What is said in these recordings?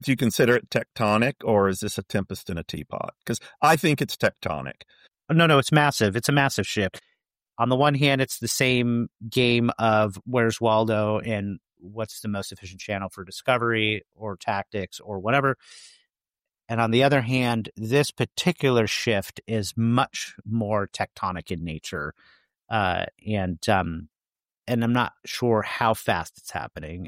Do you consider it tectonic, or is this a tempest in a teapot? Because I think it's tectonic. No, it's massive. It's a massive shift. On the one hand, it's the same game of where's Waldo and what's the most efficient channel for discovery or tactics or whatever. And on the other hand, this particular shift is much more tectonic in nature. And I'm not sure how fast it's happening.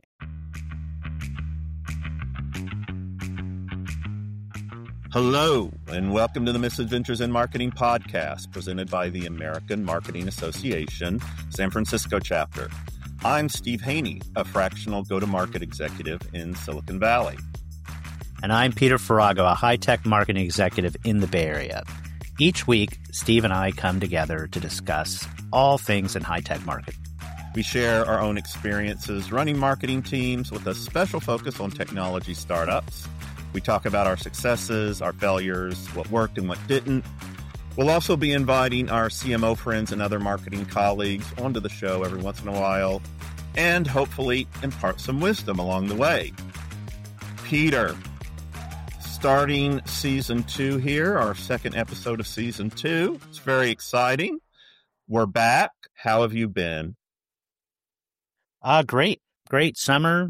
Hello, and welcome to the Misadventures in Marketing podcast, presented by the American Marketing Association, San Francisco chapter. I'm Steve Haney, a fractional go-to-market executive in Silicon Valley. And I'm Peter Farago, a high-tech marketing executive in the Bay Area. Each week, Steve and I come together to discuss all things in high-tech marketing. We share our own experiences running marketing teams with a special focus on technology startups. We talk about our successes, our failures, what worked and what didn't. We'll also be inviting our CMO friends and other marketing colleagues onto the show every once in a while, and hopefully impart some wisdom along the way. Peter, starting season 2 here, our second episode of season 2. It's very exciting. We're back. How have you been? Great summer.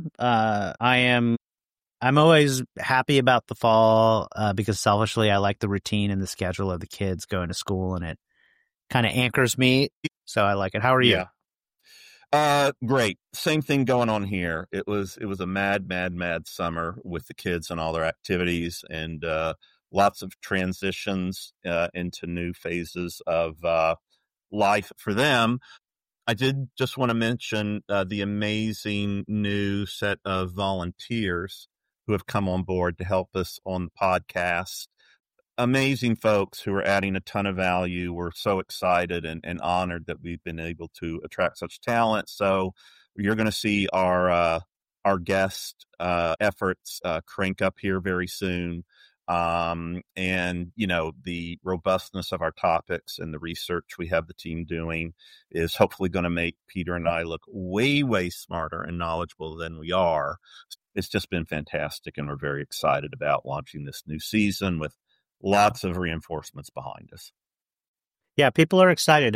I'm always happy about the fall because selfishly I like the routine and the schedule of the kids going to school, and it kind of anchors me. So I like it. How are you? Yeah. Great. Same thing going on here. It was a mad summer with the kids and all their activities, and lots of transitions into new phases of life for them. I did just want to mention the amazing new set of volunteers who have come on board to help us on the podcast. Amazing folks who are adding a ton of value. We're so excited and honored that we've been able to attract such talent. So you're going to see our guest efforts crank up here very soon. And, you know, the robustness of our topics and the research we have the team doing is hopefully going to make Peter and I look way smarter and knowledgeable than we are. It's just been fantastic, and we're very excited about launching this new season with lots of reinforcements behind us. Yeah, people are excited.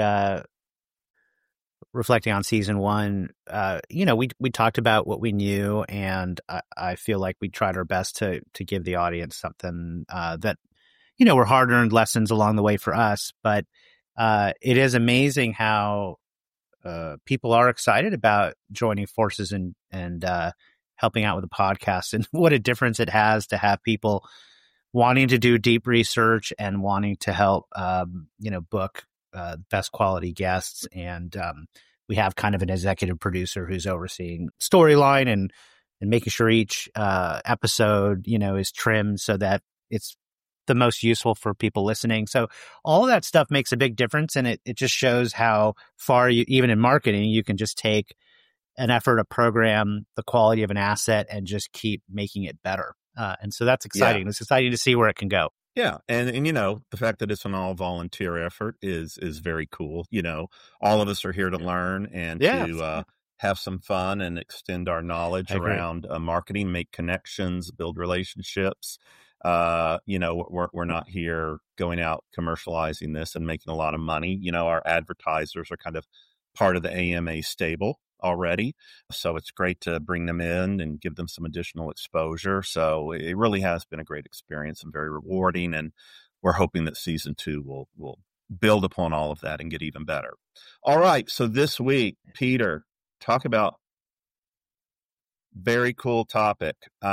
Reflecting on season 1, we talked about what we knew, and I feel like we tried our best to give the audience something that, were hard-earned lessons along the way for us. But it is amazing how people are excited about joining forces and helping out with the podcast, and what a difference it has to have people wanting to do deep research and wanting to help, book best quality guests. And we have kind of an executive producer who's overseeing storyline and making sure each episode, is trimmed so that it's the most useful for people listening. So all of that stuff makes a big difference. And it just shows how far even in marketing, you can just take an effort, a program, the quality of an asset, and just keep making it better. And so that's exciting. Yeah. It's exciting to see where it can go. Yeah. And the fact that it's an all volunteer effort is very cool. All of us are here to learn and to have some fun and extend our knowledge around marketing, make connections, build relationships. We're not here going out commercializing this and making a lot of money. Our advertisers are kind of part of the AMA stable already. So it's great to bring them in and give them some additional exposure. So it really has been a great experience and very rewarding. And we're hoping that season 2 will build upon all of that and get even better. All right. So this week, Peter, talk about very cool topic.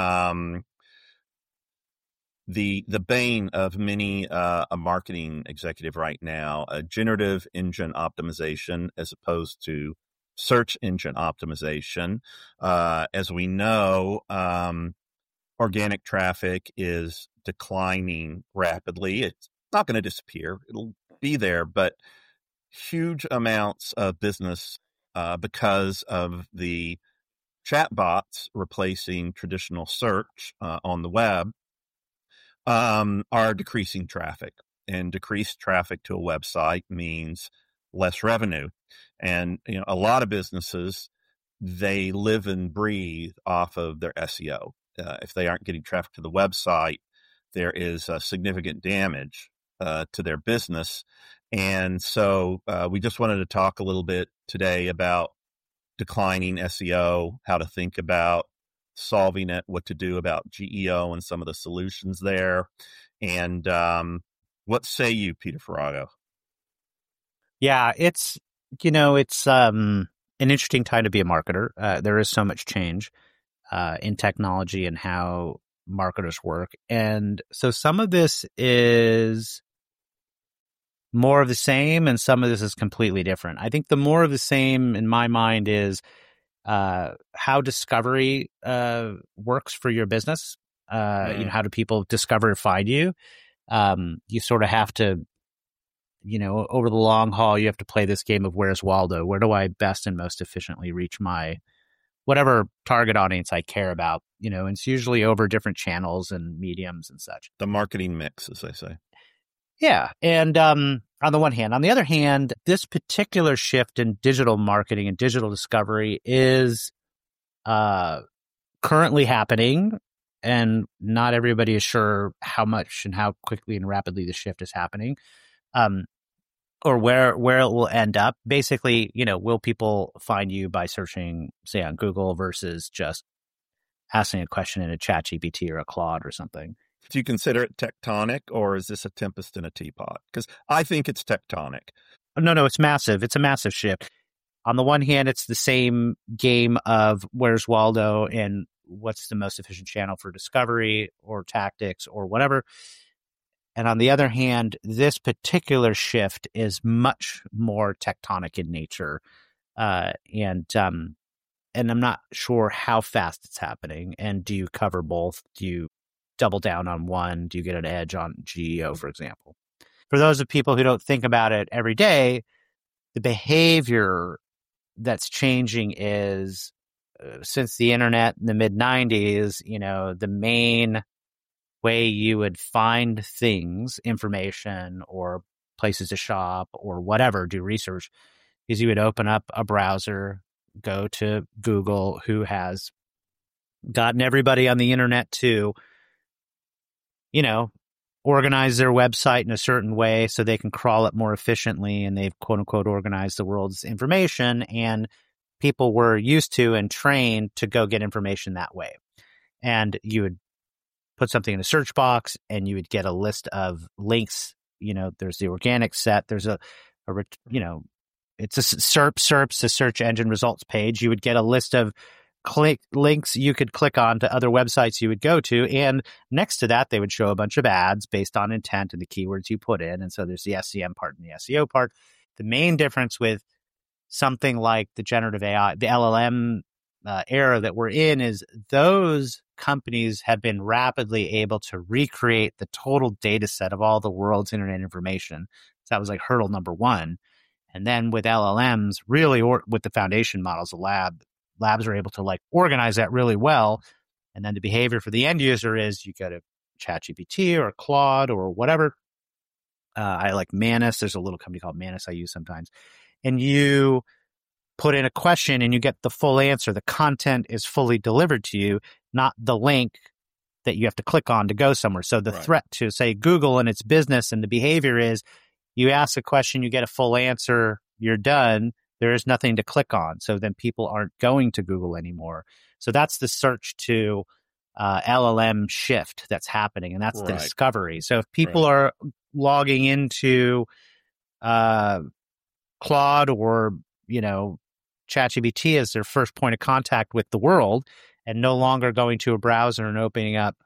The bane of many a marketing executive right now, generative engine optimization as opposed to search engine optimization. As we know, organic traffic is declining rapidly. It's not going to disappear. It'll be there, but huge amounts of business because of the chatbots replacing traditional search on the web are decreasing traffic. And decreased traffic to a website means less revenue. And, a lot of businesses, they live and breathe off of their SEO. if they aren't getting traffic to the website, there is significant damage to their business. And so we just wanted to talk a little bit today about declining SEO, how to think about solving it, what to do about GEO and some of the solutions there. And what say you, Peter Farago? Yeah, it's an interesting time to be a marketer. There is so much change in technology and how marketers work. And so some of this is more of the same and some of this is completely different. I think the more of the same in my mind is how discovery works for your business. How do people discover and find you? You sort of have to, over the long haul, you have to play this game of where's Waldo? Where do I best and most efficiently reach my whatever target audience I care about? And it's usually over different channels and mediums and such. The marketing mix, as they say. Yeah. And on the one hand, on the other hand, this particular shift in digital marketing and digital discovery is currently happening, and not everybody is sure how much and how quickly and rapidly the shift is happening, or where it will end up. Basically, will people find you by searching, say, on Google versus just asking a question in a ChatGPT or a Claude or something? Do you consider it tectonic, or is this a tempest in a teapot? Because I think it's tectonic. No, it's massive. It's a massive shift. On the one hand, it's the same game of where's Waldo and what's the most efficient channel for discovery or tactics or whatever. And on the other hand, this particular shift is much more tectonic in nature. And I'm not sure how fast it's happening. And do you cover both? Do you double down on one? Do you get an edge on GEO, for example? For those of people who don't think about it every day, the behavior that's changing is since the internet in the mid-90s, the main way you would find things, information or places to shop or whatever, do research, is you would open up a browser, go to Google, who has gotten everybody on the internet to organize their website in a certain way so they can crawl it more efficiently, and they've quote unquote organized the world's information, and people were used to and trained to go get information that way. And you would put something in a search box and you would get a list of links. There's the organic set. There's it's a SERPs, a search engine results page. You would get a list of links you could click on to other websites you would go to, and next to that they would show a bunch of ads based on intent and the keywords you put in. And so there's the SEM part and the SEO part. The main difference with something like the generative AI, the LLM era that we're in, is those companies have been rapidly able to recreate the total data set of all the world's internet information. So that was like hurdle number one. And then with LLMs, really, or with the foundation models, the labs are able to organize that really well. And then the behavior for the end user is you go to ChatGPT or Claude or whatever. I like Manus. There's a little company called Manus I use sometimes. And you put in a question and you get the full answer. The content is fully delivered to you, not the link that you have to click on to go somewhere. So the threat to, say, Google and its business and the behavior is you ask a question, you get a full answer, you're done. There is nothing to click on. So then people aren't going to Google anymore. So that's the search to LLM shift that's happening, and that's the discovery. So if people are logging into Claude or, ChatGPT as their first point of contact with the world and no longer going to a browser and opening up,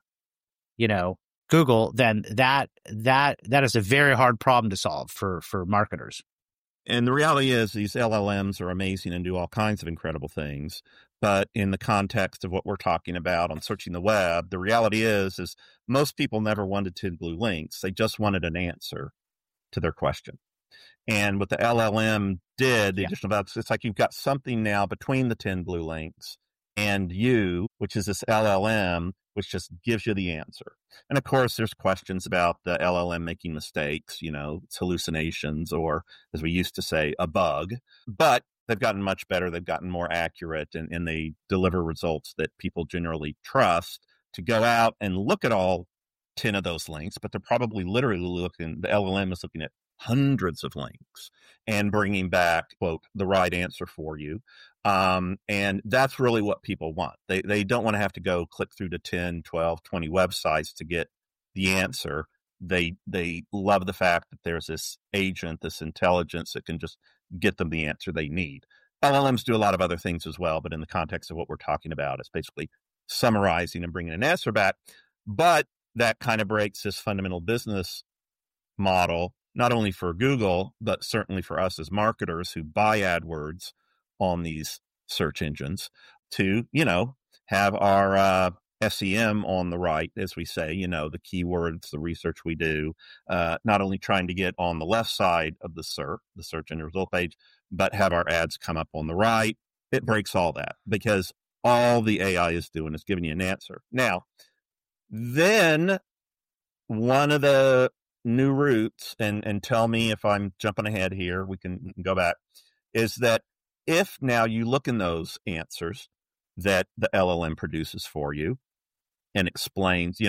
Google, then that is a very hard problem to solve for marketers. And the reality is these LLMs are amazing and do all kinds of incredible things. But in the context of what we're talking about on searching the web, the reality is most people never wanted 10 blue links. They just wanted an answer to their question. And what the LLM did, the additional value, it's like you've got something now between the 10 blue links and you, which is this LLM, which just gives you the answer. And of course, there's questions about the LLM making mistakes, it's hallucinations, or as we used to say, a bug. But they've gotten much better. They've gotten more accurate, and they deliver results that people generally trust. to go out and look at all 10 of those links, but they're probably literally looking, the LLM is looking at hundreds of links and bringing back, quote, the right answer for you. And that's really what people want. They don't want to have to go click through to 10, 12, 20 websites to get the answer. They love the fact that there's this agent, this intelligence that can just get them the answer they need. LLMs do a lot of other things as well, but in the context of what we're talking about, it's basically summarizing and bringing an answer back. But that kind of breaks this fundamental business model, not only for Google, but certainly for us as marketers who buy AdWords on these search engines to, have our SEM on the right, as we say, the keywords, the research we do, not only trying to get on the left side of the search engine result page, but have our ads come up on the right. It breaks all that because all the AI is doing is giving you an answer. Now, then one of the new routes, and tell me if I'm jumping ahead here, we can go back, is that if now you look in those answers that the LLM produces for you and explains,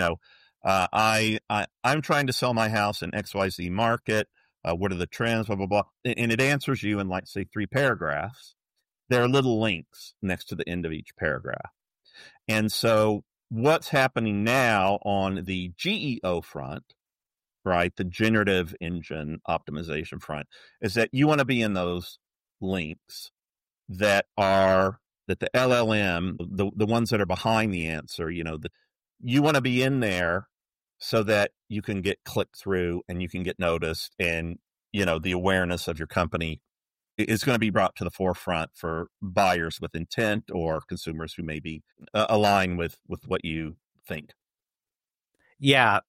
I'm trying to sell my house in XYZ market. What are the trends, blah, blah, blah. And it answers you in, like, say, 3 paragraphs. There are little links next to the end of each paragraph. And so what's happening now on the GEO front, right, the generative engine optimization front, is that you want to be in those links that the LLM, the ones that are behind the answer, you want to be in there so that you can get clicked through and you can get noticed, and, the awareness of your company is going to be brought to the forefront for buyers with intent or consumers who may be align with what you think. Yeah.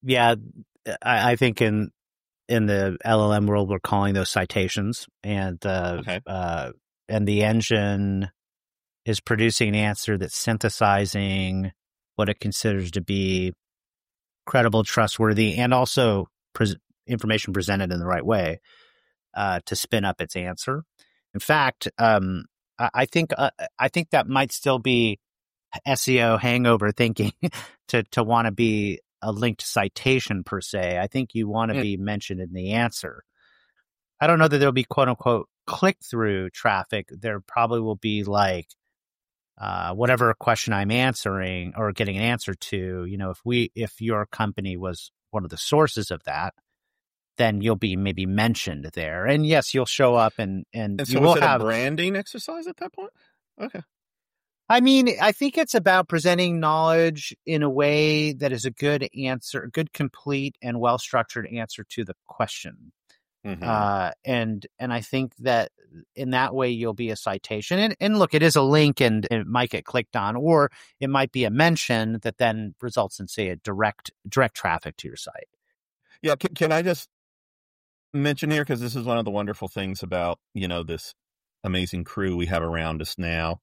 I think in the LLM world, we're calling those citations, and the engine is producing an answer that's synthesizing what it considers to be credible, trustworthy, and also information presented in the right way to spin up its answer. In fact, I think that might still be SEO hangover thinking to want to be a linked citation per se. I think you want to be mentioned in the answer. I don't know that there'll be quote unquote click-through traffic. There probably will be like whatever question I'm answering or getting an answer to, if your company was one of the sources of that, then you'll be maybe mentioned there. And yes, you'll show up and so you will have a branding exercise at that point. Okay. I mean, I think it's about presenting knowledge in a way that is a good answer, a good, complete, and well-structured answer to the question. Mm-hmm. And I think that in that way you'll be a citation. And look, it is a link and it might get clicked on, or it might be a mention that then results in, say, a direct traffic to your site. Yeah. Can I just mention here, because this is one of the wonderful things about, this amazing crew we have around us now.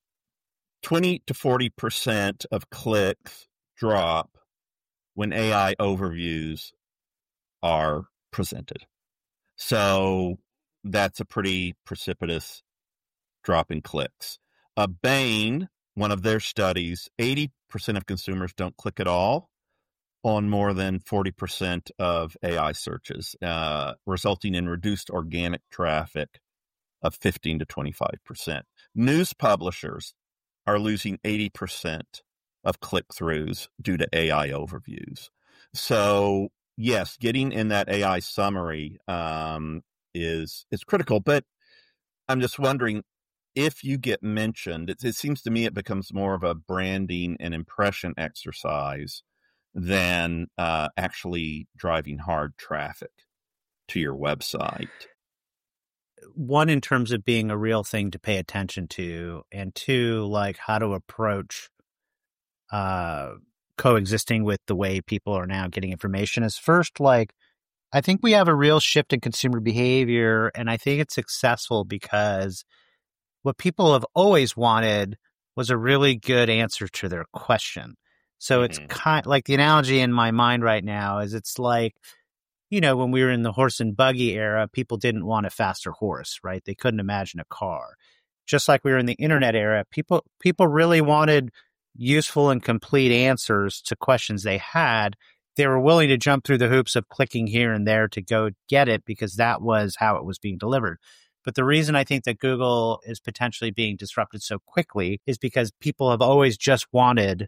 20 to 40% of clicks drop when AI overviews are presented. So that's a pretty precipitous drop in clicks. Bain, one of their studies, 80% of consumers don't click at all on more than 40% of AI searches, resulting in reduced organic traffic of 15 to 25%. News publishers are losing 80% of click-throughs due to AI overviews. So yes, getting in that AI summary is critical, but I'm just wondering if you get mentioned, it seems to me it becomes more of a branding and impression exercise than actually driving hard traffic to your website. One, in terms of being a real thing to pay attention to, and two, like how to approach coexisting with the way people are now getting information is first, like, I think we have a real shift in consumer behavior, and I think it's successful because what people have always wanted was a really good answer to their question. So it's kind like the analogy in my mind right now is it's like, when we were in the horse and buggy era, people didn't want a faster horse, right? They couldn't imagine a car. Just like we were in the internet era, people really wanted useful and complete answers to questions they had, they were willing to jump through the hoops of clicking here and there to go get it because that was how it was being delivered. But the reason I think that Google is potentially being disrupted so quickly is because people have always just wanted,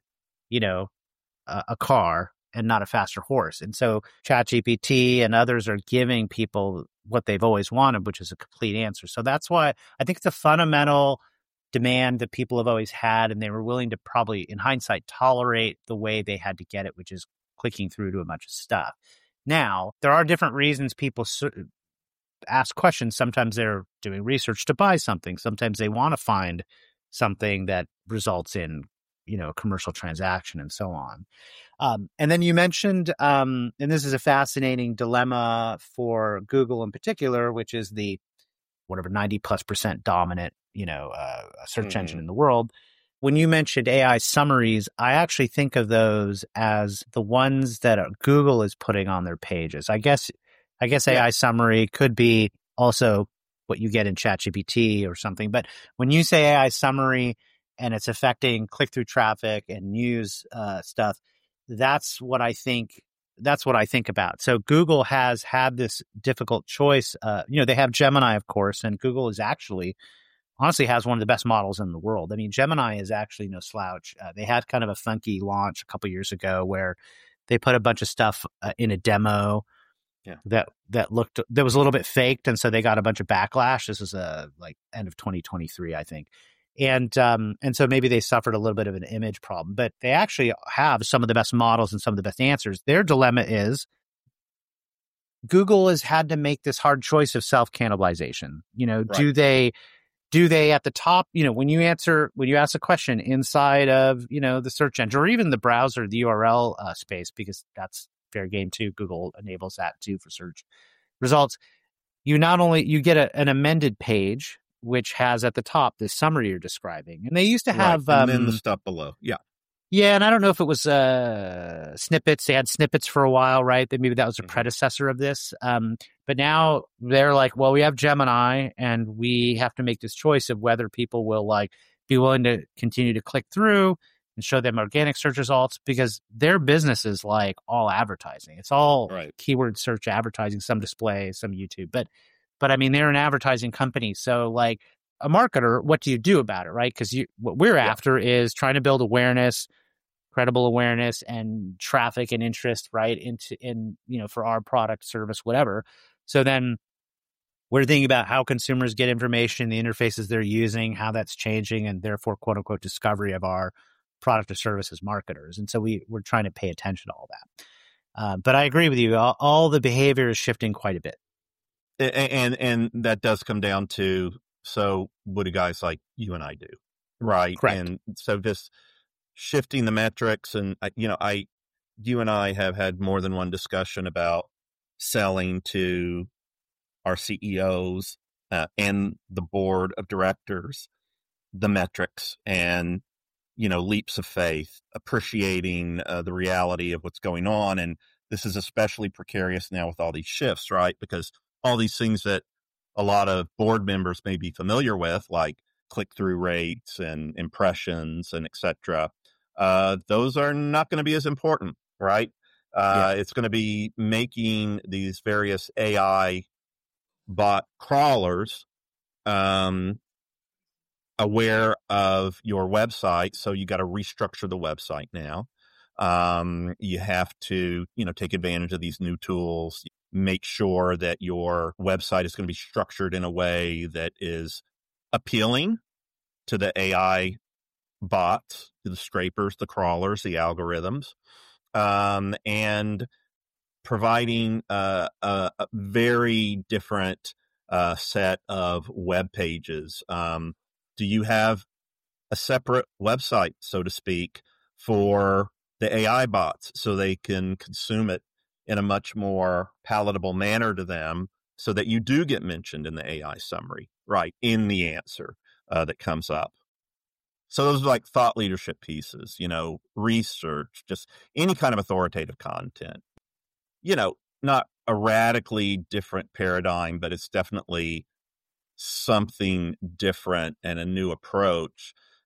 a car and not a faster horse. And so ChatGPT and others are giving people what they've always wanted, which is a complete answer. So that's why I think it's a fundamental demand that people have always had, and they were willing to probably, in hindsight, tolerate the way they had to get it, which is clicking through to a bunch of stuff. Now, there are different reasons people ask questions. Sometimes they're doing research to buy something. Sometimes they want to find something that results in, a commercial transaction and so on. And then you mentioned, and this is a fascinating dilemma for Google in particular, which is the 90+% dominant, search engine in the world. When you mentioned AI summaries, I actually think of those as the ones that Google is putting on their pages. I guess AI summary could be also what you get in ChatGPT or something. But when you say AI summary and it's affecting click-through traffic and news stuff, that's what I think about. So Google has had this difficult choice. They have Gemini, of course, and Google is actually honestly has one of the best models in the world. I mean, Gemini is actually no slouch. They had kind of a funky launch a couple years ago where they put a bunch of stuff in a demo that was a little bit faked, and so they got a bunch of backlash. This is end of 2023, I think. And so maybe they suffered a little bit of an image problem, but they actually have some of the best models and some of the best answers. Their dilemma is Google has had to make this hard choice of self-cannibalization. Right. Do they at the top, when you ask a question inside of, the search engine or even the browser, the URL space, because that's fair game too. Google enables that too for search results. You get an amended page, which has at the top the summary you're describing. And they used to have... Right. And then the stuff below. Yeah. Yeah, and I don't know if it was snippets. They had snippets for a while, right? Maybe that was a predecessor of this. But now they're like, well, we have Gemini, and we have to make this choice of whether people will be willing to continue to click through and show them organic search results, because their business is all advertising. It's all keyword search advertising, some display, some YouTube. But I mean, they're an advertising company, so a marketer, what do you do about it, right? Because what we're after is trying to build awareness, credible awareness and traffic and interest, right, for our product, service, whatever. So then we're thinking about how consumers get information, the interfaces they're using, how that's changing, and therefore, quote unquote, discovery of our product or service as marketers. And so we're trying to pay attention to all that. But I agree with you. All the behavior is shifting quite a bit. And that does come down to, so what do guys like you and I do, right? Correct. And so this shifting the metrics, and you and I have had more than one discussion about selling to our CEOs and the board of directors the metrics and leaps of faith, appreciating the reality of what's going on. And this is especially precarious now with all these shifts, right? Because all these things that a lot of board members may be familiar with, like click-through rates and impressions and et cetera, those are not going to be as important, right? It's going to be making these various AI bot crawlers aware of your website. So you got to restructure the website now. You have to, take advantage of these new tools, make sure that your website is going to be structured in a way that is appealing to the AI bots, to the scrapers, the crawlers, the algorithms, and providing a very different set of web pages. Do you have a separate website, so to speak, for the AI bots so they can consume it in a much more palatable manner to them, so that you do get mentioned in the AI summary, right, in the answer that comes up? So those are like thought leadership pieces, research, just any kind of authoritative content. Not a radically different paradigm, but it's definitely something different and a new approach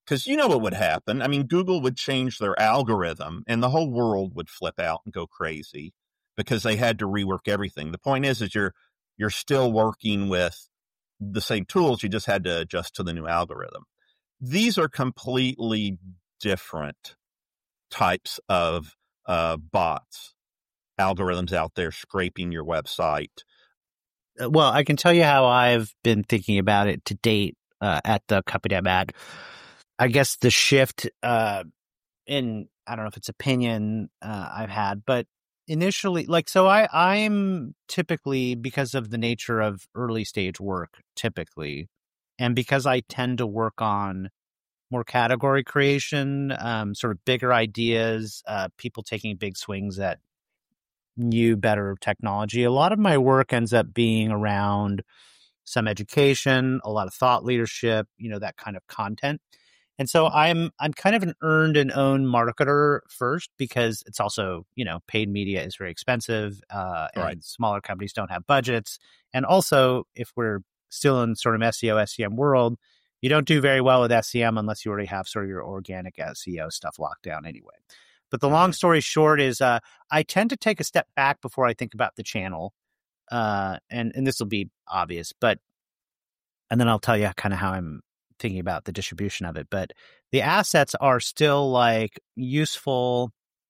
Because you know what would happen. I mean, Google would change their algorithm and the whole world would flip out and go crazy because they had to rework everything. The point is you're still working with the same tools. You just had to adjust to the new algorithm. These are completely different types of bots, algorithms out there scraping your website. Well, I can tell you how I've been thinking about it to date at the company I'm at. I guess the shift in, I don't know if it's opinion I've had, but initially, like, so I'm typically, because of the nature of early stage work, typically, and because I tend to work on more category creation, sort of bigger ideas, people taking big swings at new, better technology. A lot of my work ends up being around some education, a lot of thought leadership, that kind of content. And so I'm kind of an earned and owned marketer first, because it's also, paid media is very expensive, and smaller companies don't have budgets. And also, if we're still in sort of SEO, SEM world, you don't do very well with SEM unless you already have sort of your organic SEO stuff locked down anyway. But the long story short is I tend to take a step back before I think about the channel. And this will be obvious, and then I'll tell you kind of how I'm thinking about the distribution of it. But the assets are still like useful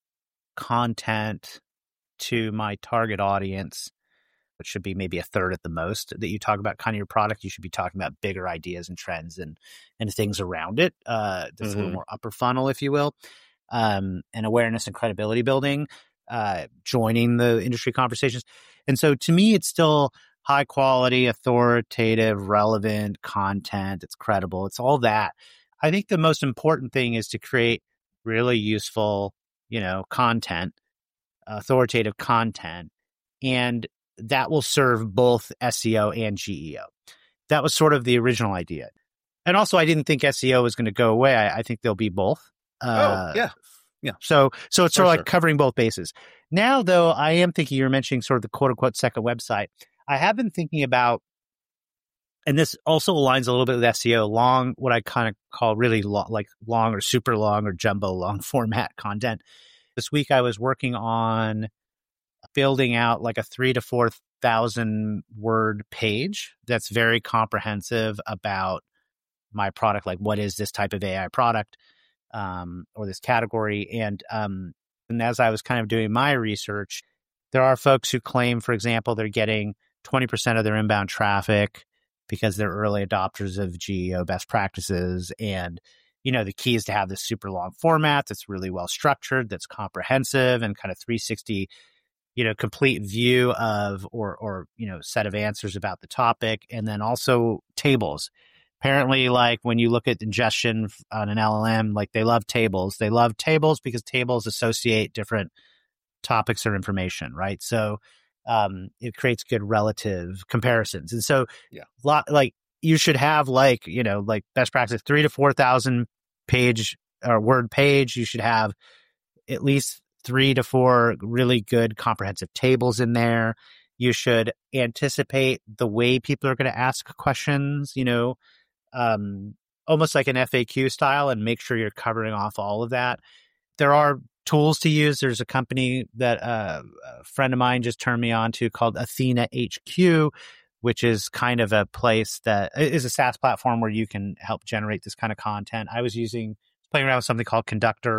content to my target audience, which should be maybe a third at the most, that you talk about kind of your product. You should be talking about bigger ideas and trends and things around it. That's a little more upper funnel, if you will, and awareness and credibility building, joining the industry conversations. And so to me, it's still high quality, authoritative, relevant content. It's credible. It's all that. I think the most important thing is to create really useful, content, authoritative content, and that will serve both SEO and GEO. That was sort of the original idea. And also, I didn't think SEO was going to go away. I think there'll be both. Yeah. So it's sort of like covering both bases. Now, though, I am thinking, you're mentioning sort of the quote unquote second website. I have been thinking about, and this also aligns a little bit with SEO, what I kind of call really long or super long or jumbo long format content. This week I was working on building out like a 3,000 to 4,000 word page that's very comprehensive about my product, like what is this type of AI product, or this category. And as I was kind of doing my research, there are folks who claim, for example, they're getting 20% of their inbound traffic because they're early adopters of GEO best practices. And, the key is to have this super long format that's really well structured, that's comprehensive, and kind of 360, complete view of, or set of answers about the topic. And then also tables. Apparently, like when you look at ingestion on an LLM, like they love tables. They love tables because tables associate different topics or information, right? So it creates good relative comparisons. And so you should have like best practice 3,000 to 4,000 page or word page. You should have at least 3 to 4 really good comprehensive tables in there. You should anticipate the way people are going to ask questions, almost like an FAQ style, and make sure you're covering off all of that. There are tools to use. There's a company that a friend of mine just turned me on to called Athena HQ, which is kind of a place that is a SaaS platform where you can help generate this kind of content. I was playing around with something called Conductor,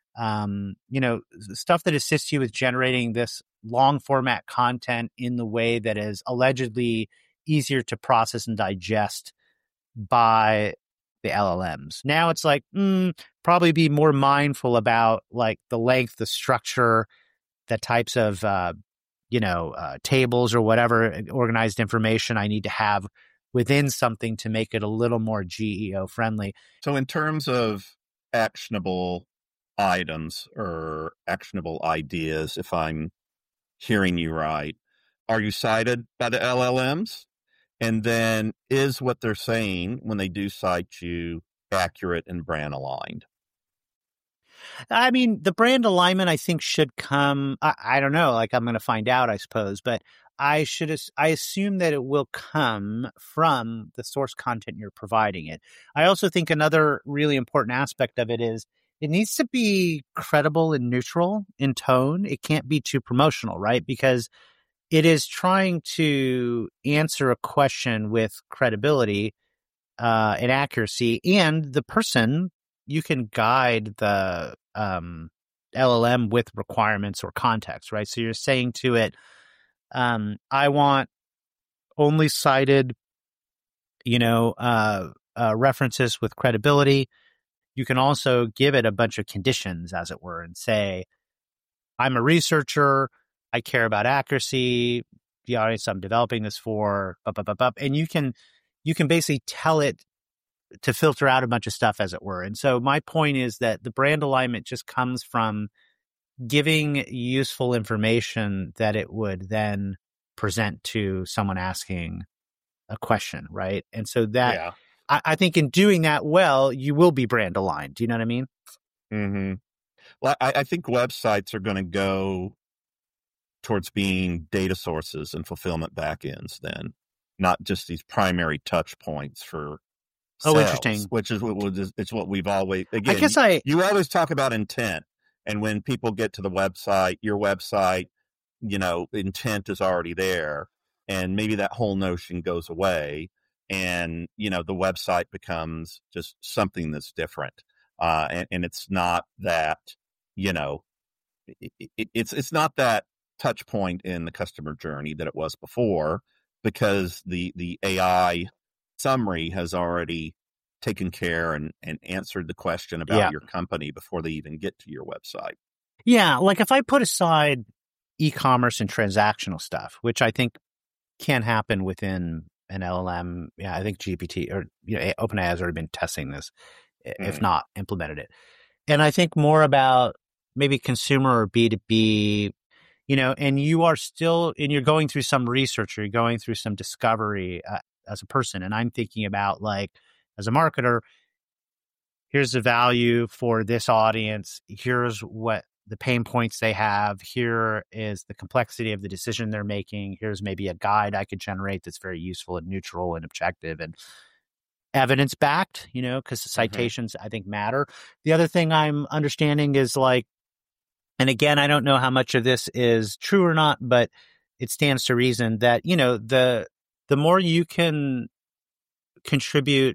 stuff that assists you with generating this long format content in the way that is allegedly easier to process and digest by the LLMs. Now it's like, probably be more mindful about like the length, the structure, the types of, tables or whatever organized information I need to have within something to make it a little more GEO friendly. So in terms of actionable items or actionable ideas, if I'm hearing you right, are you cited by the LLMs? And then is what they're saying when they do cite you accurate and brand aligned? I mean, the brand alignment, I think, should come. I don't know. Like, I'm going to find out, I suppose. But I assume that it will come from the source content you're providing it. I also think another really important aspect of it is it needs to be credible and neutral in tone. It can't be too promotional, right? Because it is trying to answer a question with credibility and accuracy, and the person, you can guide the LLM with requirements or context, right? So you're saying to it, I want only cited, references with credibility. You can also give it a bunch of conditions, as it were, and say, I'm a researcher. I care about accuracy. The audience I'm developing this for, and you can basically tell it to filter out a bunch of stuff, as it were. And so my point is that the brand alignment just comes from giving useful information that it would then present to someone asking a question, right? And so that I think in doing that well, you will be brand aligned. Do you know what I mean? Mm-hmm. Well, I think websites are going to go towards being data sources and fulfillment backends then, not just these primary touch points for sales, interesting. Which is what we've always, again, I guess you always talk about intent. And when people get to the website, your website, intent is already there. And maybe that whole notion goes away. And, the website becomes just something that's different. And it's not that, it's not that touch point in the customer journey that it was before, because the AI summary has already taken care and answered the question about your company before they even get to your website. Yeah. Like if I put aside e-commerce and transactional stuff, which I think can happen within an LLM. Yeah. I think GPT or, OpenAI has already been testing this, if not implemented it. And I think more about maybe consumer or B2B, and you're going through some research or you're going through some discovery as a person. And I'm thinking about, like, as a marketer, here's the value for this audience. Here's what the pain points they have. Here is the complexity of the decision they're making. Here's maybe a guide I could generate that's very useful and neutral and objective and evidence backed, because the citations I think matter. The other thing I'm understanding is, like, and again, I don't know how much of this is true or not, but it stands to reason that, the more you can contribute,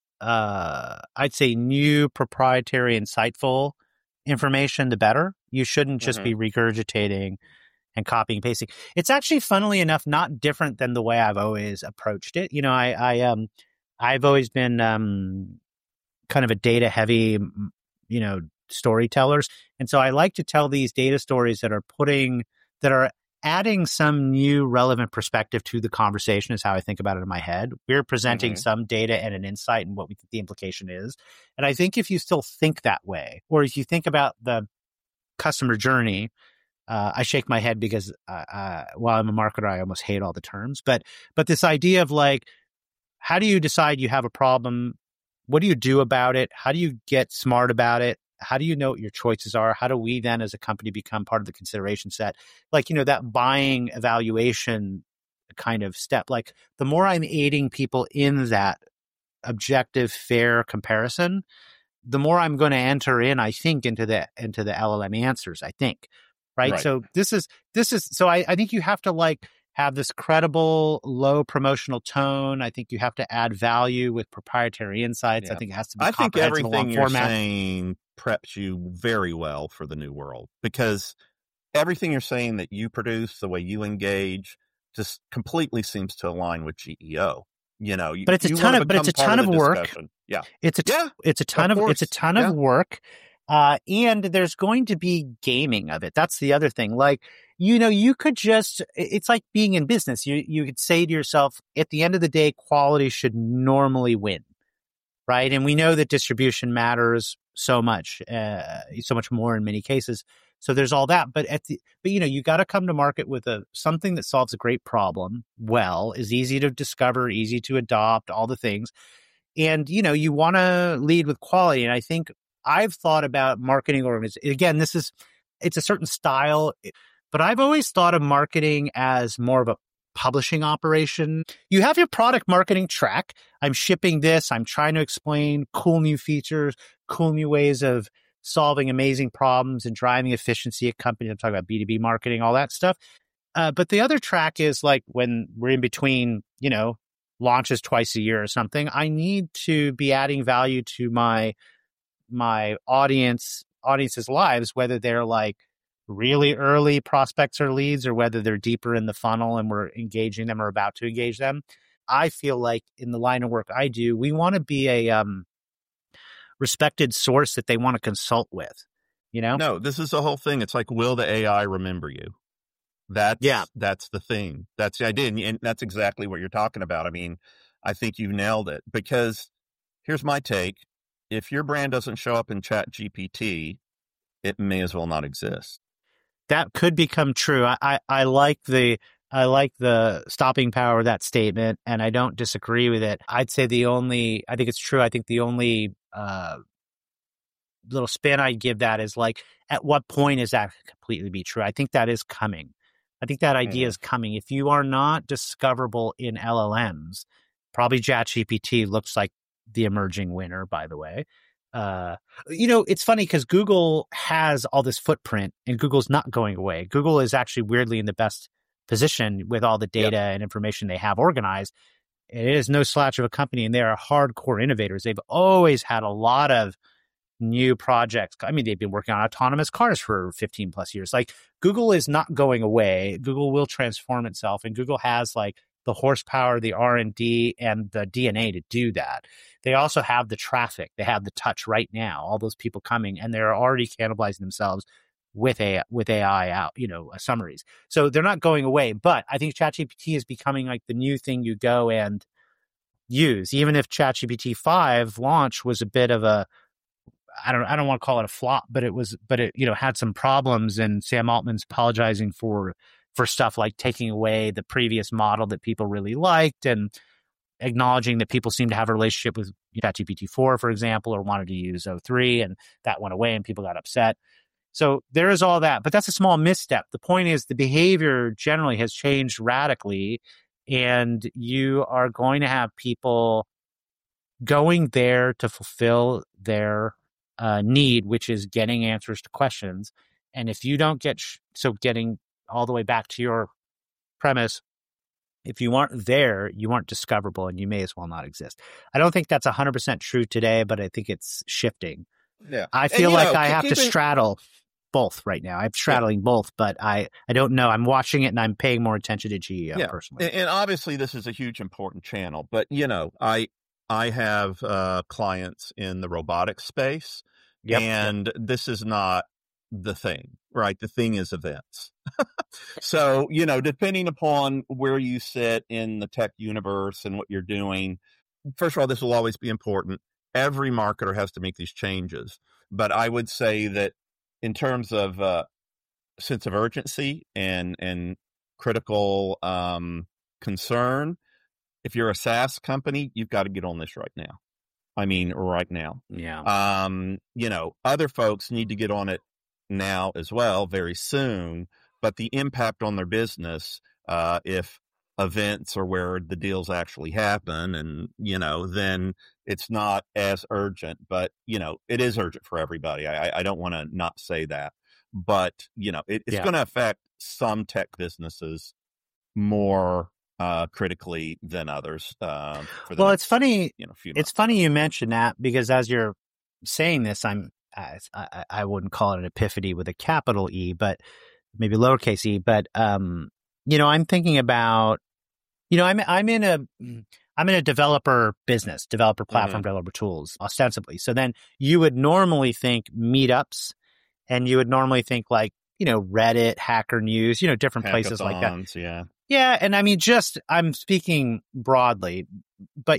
I'd say new, proprietary, insightful information, the better. You shouldn't just be regurgitating and copying and pasting. It's actually, funnily enough, not different than the way I've always approached it. I've always been kind of a data heavy, storytellers. And so I like to tell these data stories that are adding some new relevant perspective to the conversation, is how I think about it in my head. We're presenting some data and an insight and what we think the implication is. And I think if you still think that way, or if you think about the customer journey, I shake my head because while I'm a marketer, I almost hate all the terms. But this idea of, like, how do you decide you have a problem? What do you do about it? How do you get smart about it? How do you know what your choices are? How do we then as a company become part of the consideration set? Like, that buying evaluation kind of step. Like, the more I'm aiding people in that objective, fair comparison, the more I'm going to enter in, I think, into the LLM answers, I think. Right. So this is, so I think you have to, like, have this credible, low promotional tone. I think you have to add value with proprietary insights. I think it has to be comprehensive, everything you're format. saying preps you very well for the new world, because everything you're saying that you produce, the way you engage, just completely seems to align with GEO. But it's a ton of work. Yeah, it's a ton of work. And there's going to be gaming of it. That's the other thing. Like, you could it's like being in business. You could say to yourself, at the end of the day, quality should normally win. Right. And we know that distribution matters so much more in many cases. So there's all that. But you got to come to market with something that solves a great problem. Is easy to discover, easy to adopt, all the things. And, you want to lead with quality. And I think I've thought about marketing organizations. Again, it's a certain style, but I've always thought of marketing as more of a publishing operation. You have your product marketing track. I'm shipping this. I'm trying to explain cool new features, cool new ways of solving amazing problems and driving efficiency at companies. I'm talking about B2B marketing, all that stuff. But the other track is like when we're in between, launches twice a year or something, I need to be adding value to my audience's lives, whether they're like really early prospects or leads or whether they're deeper in the funnel and we're engaging them or about to engage them. I feel like in the line of work I do, we want to be a respected source that they want to consult with, No, this is the whole thing. It's like, will the AI remember you? That's the thing. That's the idea. And that's exactly what you're talking about. I mean, I think you've nailed it, because here's my take. If your brand doesn't show up in ChatGPT, it may as well not exist. That could become true. I like the stopping power of that statement, and I don't disagree with it. I'd say I think it's true. I think the only little spin I'd give that is like, at what point is that completely be true? I think that is coming. I think that idea is coming. If you are not discoverable in LLMs, probably ChatGPT looks like the emerging winner, by the way. It's funny because Google has all this footprint and Google's not going away. Google is actually weirdly in the best position with all the data and information they have organized. It is no slouch of a company, and they are hardcore innovators. They've always had a lot of new projects. I mean, they've been working on autonomous cars for 15 plus years. Like, Google is not going away. Google will transform itself, and Google has like the horsepower, the R&D, and the DNA to do that. They also have the traffic. They have the touch right now, all those people coming, and they're already cannibalizing themselves with AI out, summaries. So they're not going away, but I think ChatGPT is becoming like the new thing you go and use. Even if ChatGPT 5 launch was a bit of a, I don't want to call it a flop, but it had some problems, and Sam Altman's apologizing for stuff like taking away the previous model that people really liked and acknowledging that people seem to have a relationship with ChatGPT-4, for example, or wanted to use O3, and that went away and people got upset. So there is all that, but that's a small misstep. The point is the behavior generally has changed radically, and you are going to have people going there to fulfill their need, which is getting answers to questions. And if you don't getting all the way back to your premise, if you aren't there, you aren't discoverable, and you may as well not exist. I don't think that's 100% true today, but I think it's shifting. Yeah, I feel like I have to straddle both right now. I'm straddling both, but I don't know. I'm watching it and I'm paying more attention to GEO personally. And obviously this is a huge, important channel, but I have clients in the robotics space, and this is not the thing, right? The thing is events. So, depending upon where you sit in the tech universe and what you're doing, first of all, this will always be important. Every marketer has to make these changes. But I would say that in terms of sense of urgency and critical concern, if you're a SaaS company, you've got to get on this right now. I mean, right now. Yeah. Other folks need to get on it now as well, very soon. But the impact on their business, if events are where the deals actually happen, and then it's not as urgent. But it is urgent for everybody. I don't want to not say that, but it's going to affect some tech businesses more critically than others. It's funny. It's funny you mention that, because as you're saying this, I wouldn't call it an epiphany with a capital E, but maybe lowercase e. But I'm thinking about, I'm in a developer business, developer platform, developer tools, ostensibly. So then you would normally think meetups, and you would normally think like Reddit, Hacker News, different places like that. Yeah. Yeah, and I mean, I'm speaking broadly, but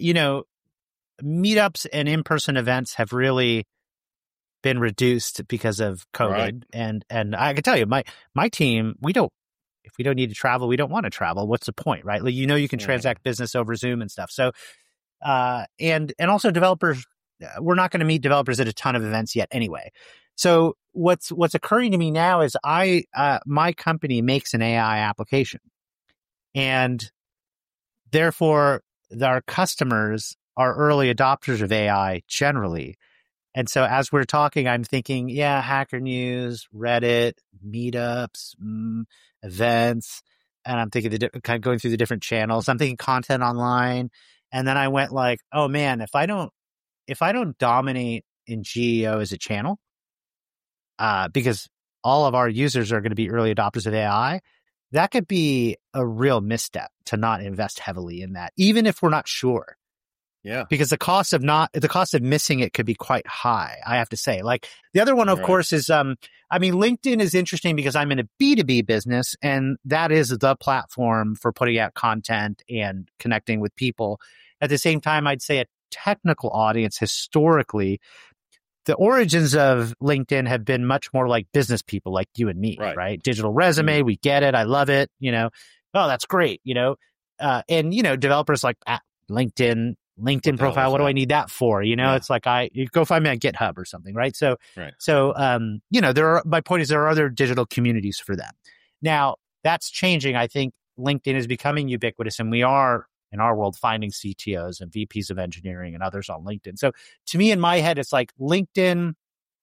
meetups and in-person events have really been reduced because of COVID. Right. And I can tell you, my team, if we don't need to travel, we don't want to travel. What's the point, right? Like, you can transact business over Zoom and stuff. So, and also developers, we're not going to meet developers at a ton of events yet anyway. So what's occurring to me now is my company makes an AI application. And therefore, our customers are early adopters of AI generally. And so as we're talking, I'm thinking, yeah, Hacker News, Reddit, meetups, events. And I'm thinking kind of going through the different channels. I'm thinking content online. And then I went like, oh man, if I don't dominate in GEO as a channel, because all of our users are going to be early adopters of AI, that could be a real misstep to not invest heavily in that, even if we're not sure. Yeah. Because the cost of missing it could be quite high, I have to say. Like the other one, of course, is, LinkedIn is interesting because I'm in a B2B business, and that is the platform for putting out content and connecting with people. At the same time, I'd say a technical audience historically, the origins of LinkedIn have been much more like business people like you and me, right? Digital resume, we get it. I love it. Oh, that's great. And developers like LinkedIn profile. What do I need that for? It's like you go find me on GitHub or something, right? So, my point is there are other digital communities for them. Now that's changing. I think LinkedIn is becoming ubiquitous, and we are in our world finding CTOs and VPs of engineering and others on LinkedIn. So to me, in my head, it's like LinkedIn,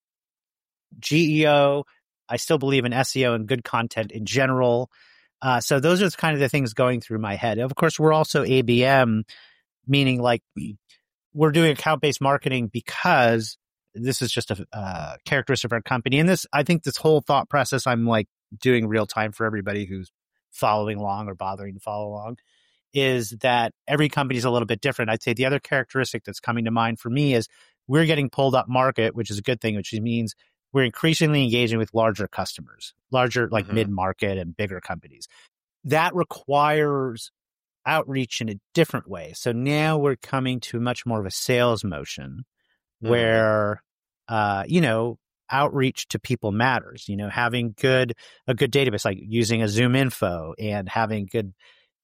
GEO. I still believe in SEO and good content in general. So those are kind of the things going through my head. Of course, we're also ABM, meaning like we're doing account-based marketing because this is just a characteristic of our company. And I think this whole thought process, I'm like doing real time for everybody who's following along or bothering to follow along, is that every company is a little bit different. I'd say the other characteristic that's coming to mind for me is we're getting pulled up market, which is a good thing, which means we're increasingly engaging with larger customers, larger like mid-market and bigger companies. That requires outreach in a different way. So now we're coming to much more of a sales motion where, outreach to people matters, having a good database, like using a Zoom Info and having good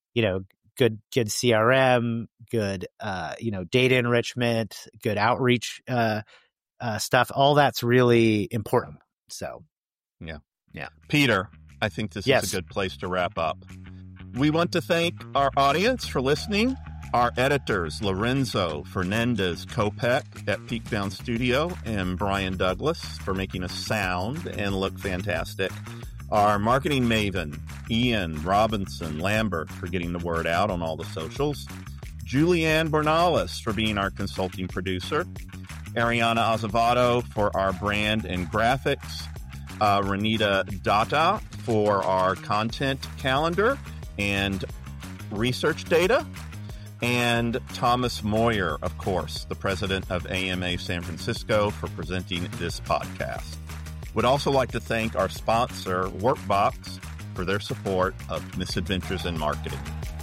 CRM, good, data enrichment, good outreach, stuff. All that's really important. So, yeah. Peter, I think this is a good place to wrap up. We want to thank our audience for listening, our editors, Lorenzo Fernandez Kopech at Peakbound Studio, and Brian Douglas for making us sound and look fantastic. Our marketing maven, Ian Robinson Lambert, for getting the word out on all the socials. Julianne Bornalis for being our consulting producer. Ariana Azevedo for our brand and graphics. Renita Datta for our content calendar and research data. And Thomas Moyer, of course, the president of AMA San Francisco, for presenting this podcast. Would also like to thank our sponsor, Workbox, for their support of Misadventures in Marketing.